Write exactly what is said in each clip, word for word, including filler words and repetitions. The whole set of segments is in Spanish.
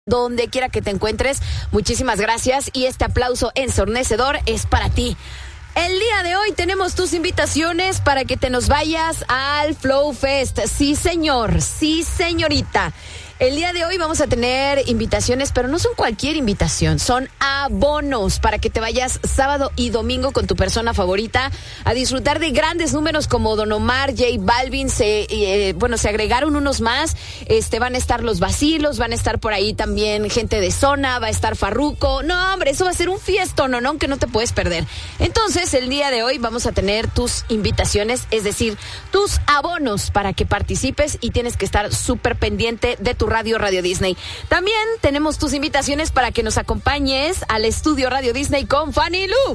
Donde quiera que te encuentres, muchísimas gracias y este aplauso ensordecedor es para ti. El día de hoy tenemos tus invitaciones para que te nos vayas al Flow Fest. Sí, señor, sí, señorita. El día de hoy vamos a tener invitaciones, pero no son cualquier invitación, son abonos para que te vayas sábado y domingo con tu persona favorita a disfrutar de grandes números como Don Omar, J Balvin, se, eh, bueno, se agregaron unos más, este, van a estar los Vacilos, van a estar por ahí también gente de Zona, va a estar Farruko. No, hombre, eso va a ser un fiestón, ¿no? Que no te puedes perder. Entonces, el día de hoy vamos a tener tus invitaciones, es decir, tus abonos para que participes y tienes que estar súper pendiente de tu radio, Radio Disney. También tenemos tus invitaciones para que nos acompañes al estudio Radio Disney con Fanny Lu.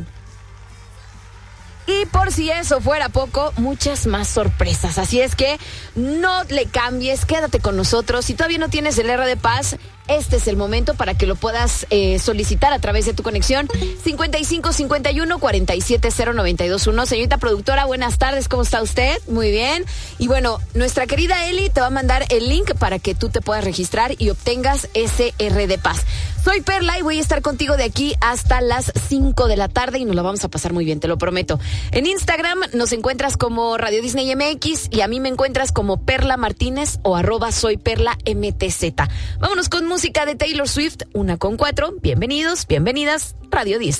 Y por si eso fuera poco, muchas más sorpresas. Así es que no le cambies, quédate con nosotros. Si todavía no tienes el R de Paz, este es el momento para que lo puedas eh, solicitar a través de tu conexión cincuenta y cinco cincuenta y uno cuarenta y siete cero noventa y dos uno. Señorita productora, buenas tardes, ¿cómo está usted? Muy bien. Y bueno, nuestra querida Eli te va a mandar el link para que tú te puedas registrar y obtengas ese R de Paz. Soy Perla y voy a estar contigo de aquí hasta las cinco de la tarde y nos la vamos a pasar muy bien, te lo prometo. En Instagram nos encuentras como Radio Disney M X y a mí me encuentras como Perla Martínez o arroba soy Perla M T Z. Vámonos con música de Taylor Swift, una con cuatro. Bienvenidos, bienvenidas, Radio Disney.